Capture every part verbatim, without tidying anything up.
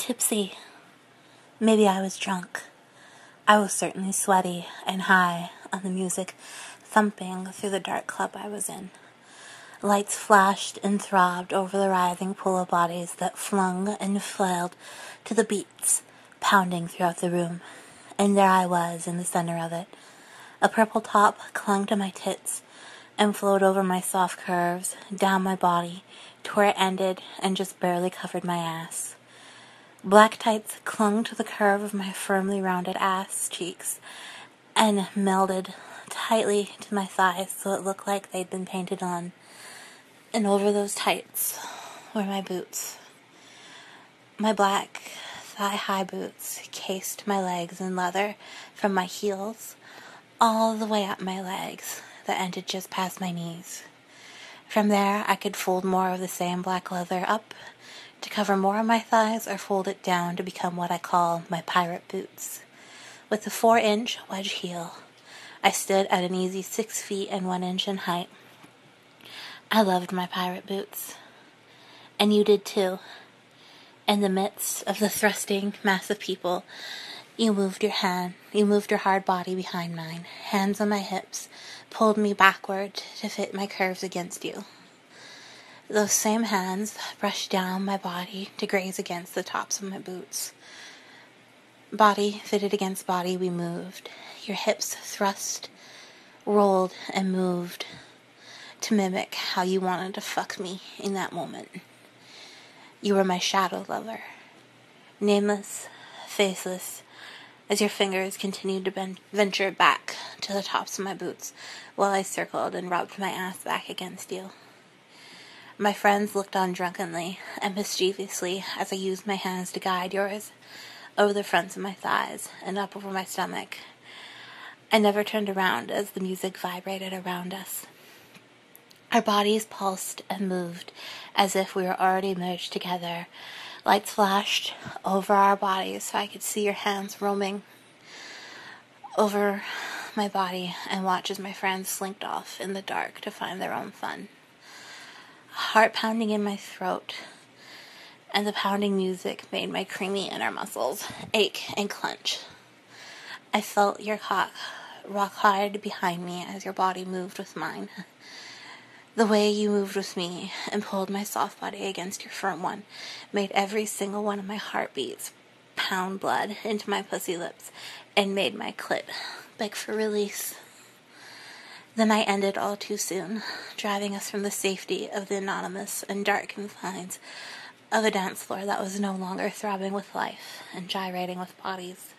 tipsy. Maybe I was drunk. I was certainly sweaty and high on the music thumping through the dark club I was in. Lights flashed and throbbed over the writhing pool of bodies that flung and flailed to the beats pounding throughout the room. And there I was in the center of it. A purple top clung to my tits and flowed over my soft curves, down my body, to where it ended and just barely covered my ass. Black tights clung to the curve of my firmly rounded ass cheeks and melded tightly to my thighs so it looked like they'd been painted on. And over those tights were my boots. My black thigh-high boots cased my legs in leather from my heels all the way up my legs that ended just past my knees. From there, I could fold more of the same black leather up to cover more of my thighs or fold it down to become what I call my pirate boots. With a four-inch wedge heel, I stood at an easy six feet and one inch in height. I loved my pirate boots. And you did too. In the midst of the thrusting mass of people, you moved your hand, you moved your hard body behind mine, hands on my hips, pulled me backward to fit my curves against you. Those same hands brushed down my body to graze against the tops of my boots. Body fitted against body, we moved. Your hips thrust, rolled, and moved to mimic how you wanted to fuck me in that moment. You were my shadow lover, nameless, faceless, as your fingers continued to ben- venture back to the tops of my boots while I circled and rubbed my ass back against you. My friends looked on drunkenly and mischievously as I used my hands to guide yours over the fronts of my thighs and up over my stomach. I never turned around as the music vibrated around us. Our bodies pulsed and moved as if we were already merged together. Lights flashed over our bodies so I could see your hands roaming over my body and watch as my friends slinked off in the dark to find their own fun. Heart pounding in my throat, and the pounding music made my creamy inner muscles ache and clench. I felt your cock rock hard behind me as your body moved with mine. The way you moved with me and pulled my soft body against your firm one made every single one of my heartbeats pound blood into my pussy lips and made my clit beg for release. The night ended all too soon, driving us from the safety of the anonymous and dark confines of a dance floor that was no longer throbbing with life and gyrating with bodies.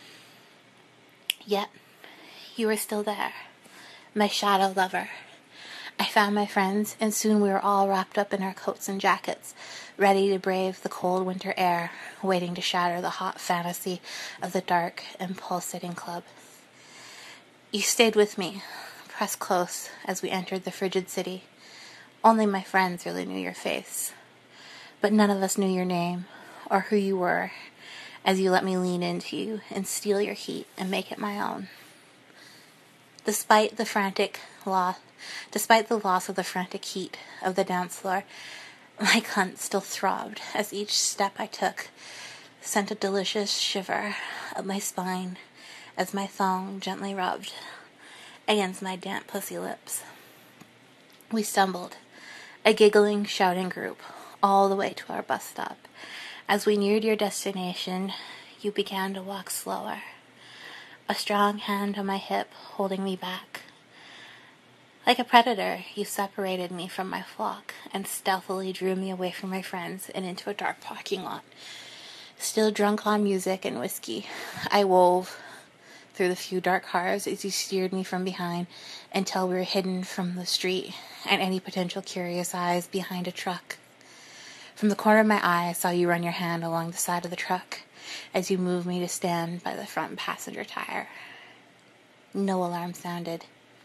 Yet, you were still there, my shadow lover. I found my friends, and soon we were all wrapped up in our coats and jackets, ready to brave the cold winter air, waiting to shatter the hot fantasy of the dark and pulsating club. You stayed with me, pressed close as we entered the frigid city. Only my friends really knew your face, but none of us knew your name or who you were as you let me lean into you and steal your heat and make it my own. Despite the frantic loss, despite the loss of the frantic heat of the dance floor, my cunt still throbbed as each step I took sent a delicious shiver up my spine as my thong gently rubbed against my damp pussy lips. We stumbled, a giggling, shouting group, all the way to our bus stop. As we neared your destination, you began to walk slower, a strong hand on my hip holding me back. Like a predator, you separated me from my flock and stealthily drew me away from my friends and into a dark parking lot. Still drunk on music and whiskey, I wove through the few dark cars as you steered me from behind until we were hidden from the street and any potential curious eyes behind a truck. From the corner of my eye, I saw you run your hand along the side of the truck as you moved me to stand by the front passenger tire. No alarm sounded.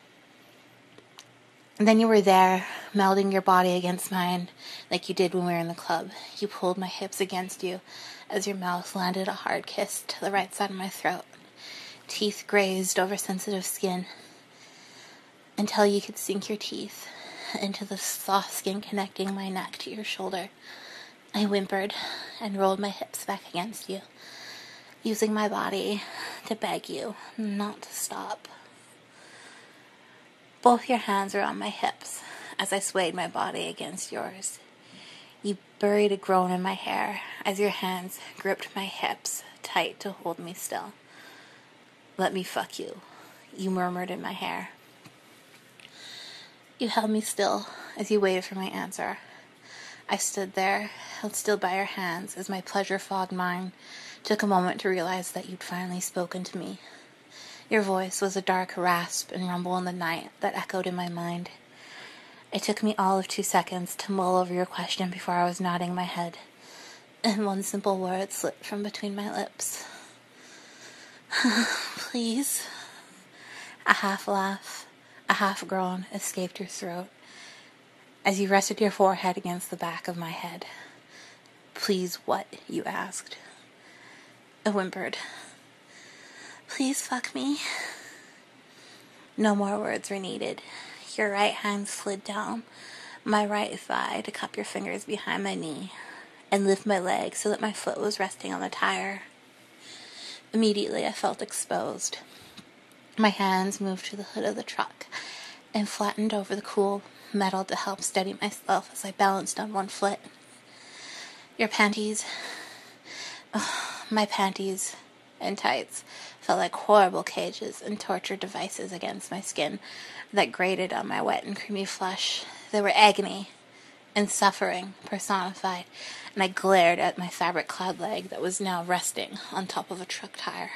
And then you were there, melding your body against mine like you did when we were in the club. You pulled my hips against you as your mouth landed a hard kiss to the right side of my throat. Teeth grazed over sensitive skin until you could sink your teeth into the soft skin connecting my neck to your shoulder I whimpered and rolled my hips back against you, using my body to beg you not to stop. Both your hands were on my hips as I swayed my body against yours. You buried a groan in my hair as your hands gripped my hips tight to hold me still. "Let me fuck you," you murmured in my hair. You held me still as you waited for my answer. I stood there, held still by your hands as my pleasure fogged mine, took a moment to realize that you'd finally spoken to me. Your voice was a dark rasp and rumble in the night that echoed in my mind. It took me all of two seconds to mull over your question before I was nodding my head, and one simple word slipped from between my lips. "Please." A half laugh, a half groan escaped your throat as you rested your forehead against the back of my head. "Please what?" you asked. I whimpered. "Please fuck me." No more words were needed. Your right hand slid down my right thigh to cup your fingers behind my knee and lift my leg so that my foot was resting on the tire. Immediately I felt exposed. My hands moved to the hood of the truck and flattened over the cool metal to help steady myself as I balanced on one foot. Your panties, oh, my panties and tights felt like horrible cages and torture devices against my skin that grated on my wet and creamy flesh. They were agony and suffering personified, and I glared at my fabric-clad leg that was now resting on top of a truck tire.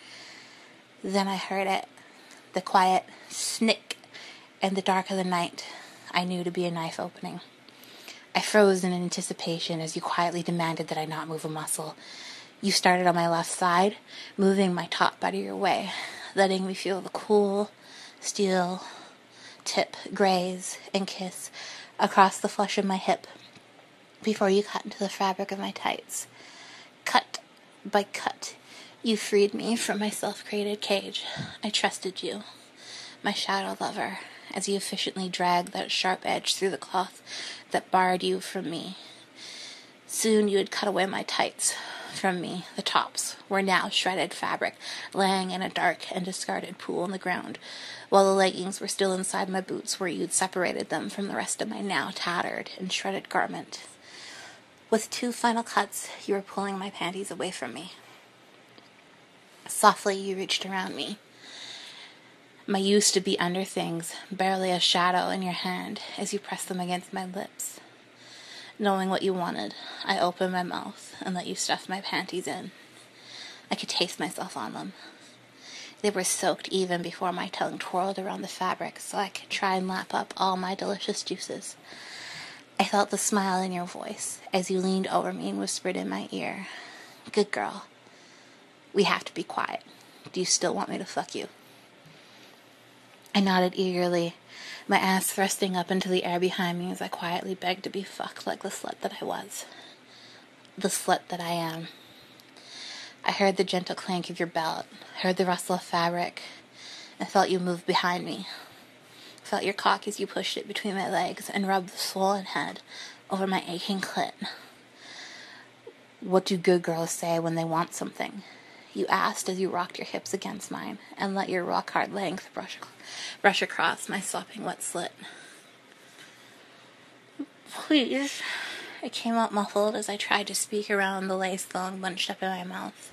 Then I heard it, the quiet snick in the dark of the night I knew to be a knife opening. I froze in anticipation as you quietly demanded that I not move a muscle. You started on my left side, moving my top out of your way, letting me feel the cool steel tip graze and kiss across the flesh of my hip before you cut into the fabric of my tights. Cut by cut, you freed me from my self-created cage. I trusted you, my shadow lover, as you efficiently dragged that sharp edge through the cloth that barred you from me. Soon you had cut away my tights from me. The tops were now shredded fabric, laying in a dark and discarded pool on the ground, while the leggings were still inside my boots where you'd separated them from the rest of my now tattered and shredded garment. With two final cuts, you were pulling my panties away from me. Softly, you reached around me, my used-to-be under things barely a shadow in your hand as you pressed them against my lips. Knowing what you wanted, I opened my mouth and let you stuff my panties in. I could taste myself on them. They were soaked even before my tongue twirled around the fabric so I could try and lap up all my delicious juices. I felt the smile in your voice as you leaned over me and whispered in my ear, "Good girl. We have to be quiet. Do you still want me to fuck you?" I nodded eagerly, my ass thrusting up into the air behind me as I quietly begged to be fucked like the slut that I was. The slut that I am. I heard the gentle clank of your belt, heard the rustle of fabric, and felt you move behind me. Felt your cock as you pushed it between my legs and rubbed the swollen head over my aching clit. "What do good girls say when they want something?" you asked as you rocked your hips against mine and let your rock-hard length brush, brush across my sopping wet slit. "Please," it came out muffled as I tried to speak around the lace thong bunched up in my mouth.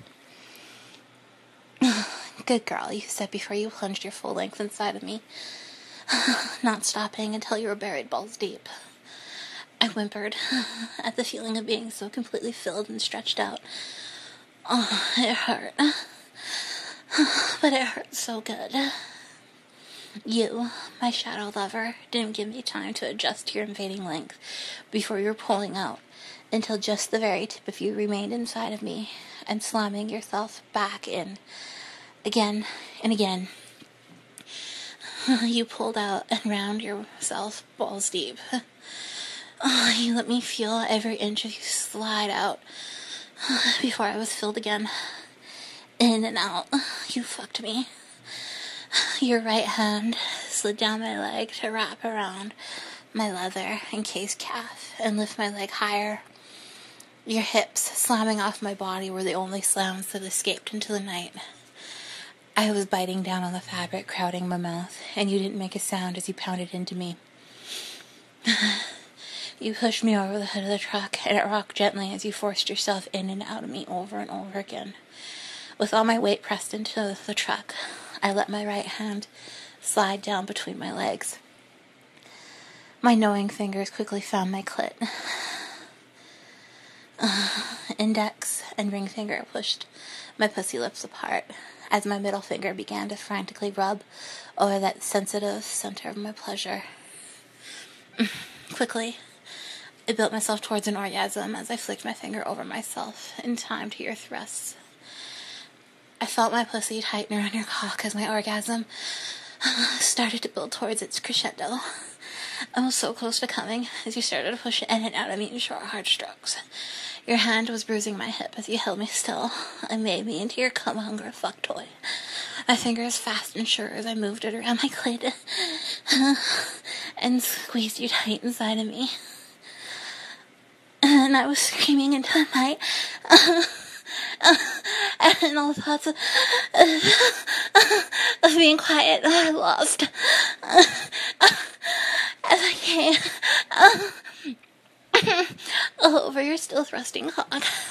"Good girl," you said before you plunged your full length inside of me, not stopping until you were buried balls deep. I whimpered at the feeling of being so completely filled and stretched out. Oh, it hurt. But it hurt so good. You, my shadow lover, didn't give me time to adjust to your invading length before you were pulling out, until just the very tip of you remained inside of me and slamming yourself back in again and again. You pulled out and round yourself balls deep. Oh, you let me feel every inch of you slide out before I was filled again. In and out. You fucked me. Your right hand slid down my leg to wrap around my leather encased calf and lift my leg higher. Your hips slamming off my body were the only sounds that escaped into the night. I was biting down on the fabric, crowding my mouth, and you didn't make a sound as you pounded into me. You pushed me over the hood of the truck, and it rocked gently as you forced yourself in and out of me over and over again. With all my weight pressed into the truck, I let my right hand slide down between my legs. My knowing fingers quickly found my clit. Uh, index and ring finger pushed my pussy lips apart as my middle finger began to frantically rub over that sensitive center of my pleasure. Quickly, I built myself towards an orgasm as I flicked my finger over myself in time to your thrusts. I felt my pussy tighten around your cock as my orgasm started to build towards its crescendo. I was so close to coming as you started to push in and out of me in short, hard strokes. Your hand was bruising my hip as you held me still and made me into your cum-hunger fuck toy. My fingers fast and sure as I moved it around my clit and squeezed you tight inside of me. And I was screaming into the night. And all thoughts of, of being quiet I lost as I came over your still thrusting cock.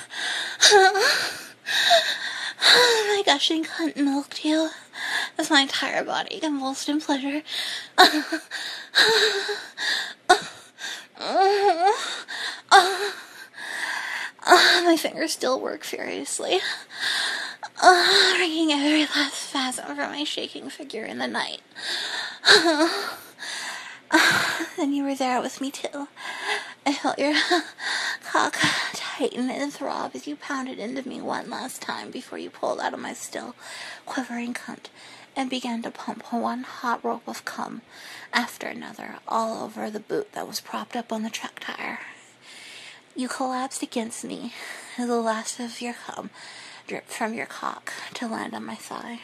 My gushing cunt milked you as my entire body convulsed in pleasure. Uh, my fingers still work furiously, uh, wringing every last spasm from my shaking figure in the night. Uh, uh, then you were there with me too. I felt your cock tighten and throb as you pounded into me one last time before you pulled out of my still quivering cunt and began to pump one hot rope of cum after another all over the boot that was propped up on the truck tire. You collapsed against me as the last of your cum dripped from your cock to land on my thigh.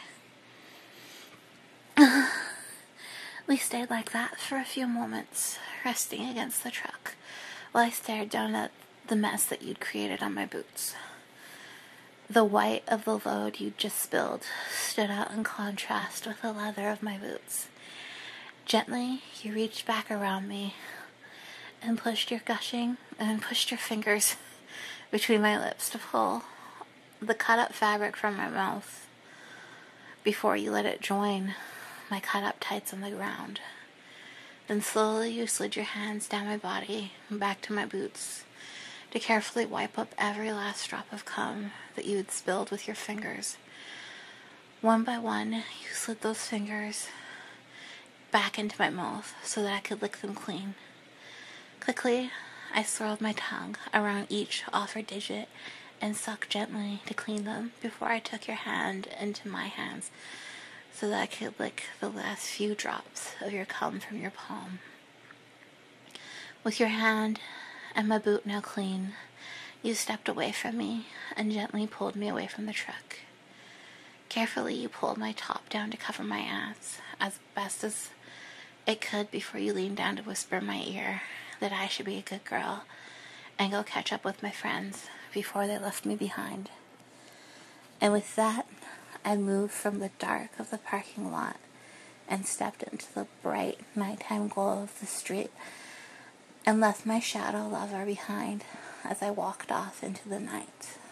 We stayed like that for a few moments, resting against the truck, while I stared down at the mess that you'd created on my boots. The white of the load you'd just spilled stood out in contrast with the leather of my boots. Gently, you reached back around me and pushed your gushing and pushed your fingers between my lips to pull the cut-up fabric from my mouth before you let it join my cut-up tights on the ground. Then slowly you slid your hands down my body and back to my boots to carefully wipe up every last drop of cum that you had spilled with your fingers. One by one, you slid those fingers back into my mouth so that I could lick them clean. Quickly, I swirled my tongue around each offered digit and sucked gently to clean them before I took your hand into my hands so that I could lick the last few drops of your cum from your palm. With your hand and my boot now clean, you stepped away from me and gently pulled me away from the truck. Carefully, you pulled my top down to cover my ass as best as it could before you leaned down to whisper in my ear that I should be a good girl and go catch up with my friends before they left me behind. And with that, I moved from the dark of the parking lot and stepped into the bright nighttime glow of the street and left my shadow lover behind as I walked off into the night.